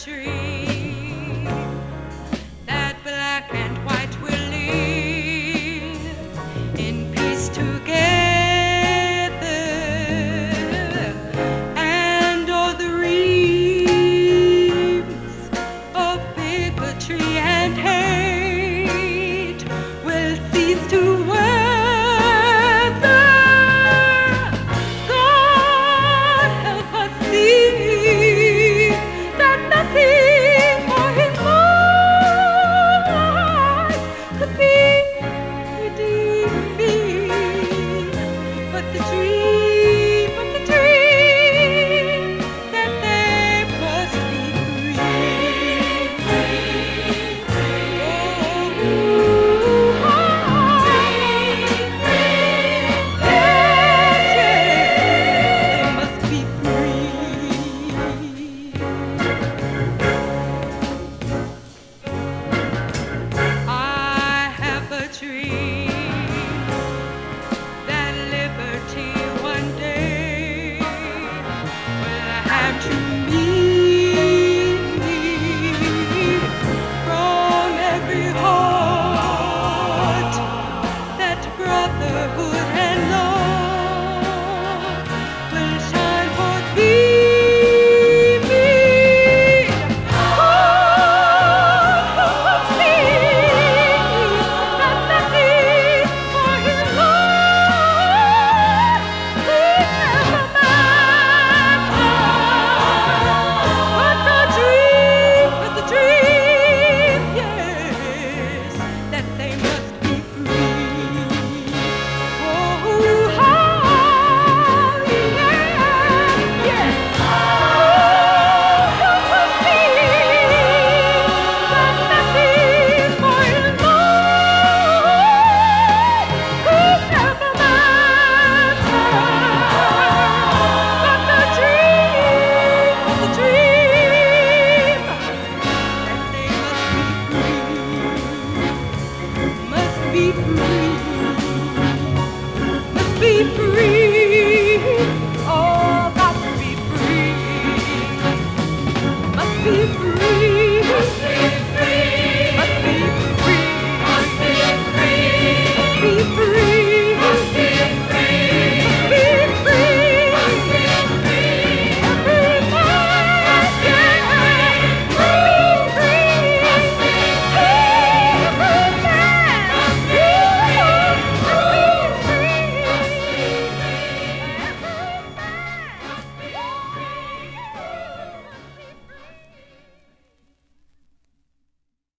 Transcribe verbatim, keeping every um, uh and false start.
tree that black and white will live in peace together, and all the reams of bigotry and hate will cease to weather. God help us see that nothing for His life could be redeemed, but the dream, but the dream that they must be free. Oh, yes, yes, they must be free. I have a dream that liberty one day will have to